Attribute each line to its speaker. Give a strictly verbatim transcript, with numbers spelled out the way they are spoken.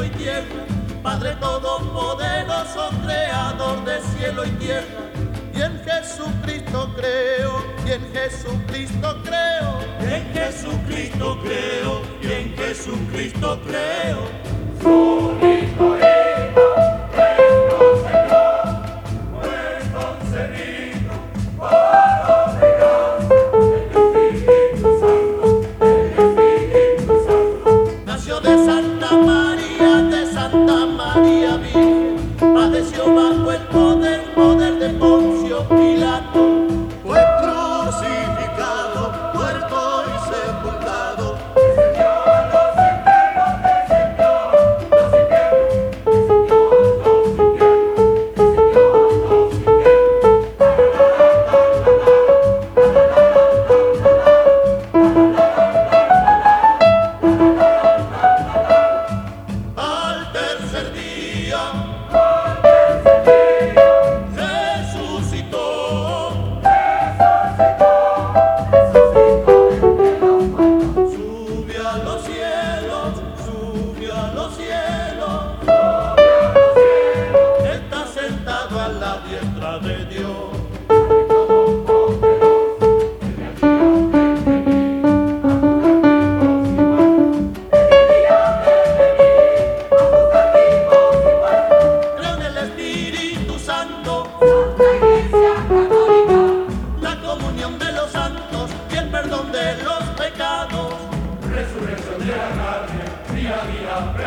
Speaker 1: cielo y tierra, Padre todopoderoso, creador de cielo y tierra. Y en Jesucristo creo, y en Jesucristo creo,
Speaker 2: y en Jesucristo creo, y en Jesucristo creo.
Speaker 3: Su Hijo, Hijo, nuestro Señor, fue concebido por obra del Espíritu Santo, del Espíritu Santo.
Speaker 1: Nació de Santa María, de Santa María Virgen, padeció bajo el poder, poder de Poncio Pilato, fue crucificado, muerto y sepultado,
Speaker 3: Descendió a los infiernos, descendió a los infiernos, descendió a los infiernos, descendió a los infiernos.
Speaker 1: al tercer día
Speaker 3: Al tercer día
Speaker 1: resucitó,
Speaker 3: resucitó, resucitó de los muertos.
Speaker 1: subió a los cielos, subió a los cielos,
Speaker 3: Subió a los cielos,
Speaker 1: está sentado a la diestra de Dios. Creo en el Espíritu Santo, la comunión de los santos y el perdón de los pecados.
Speaker 3: Resurrección de la carne, día a día.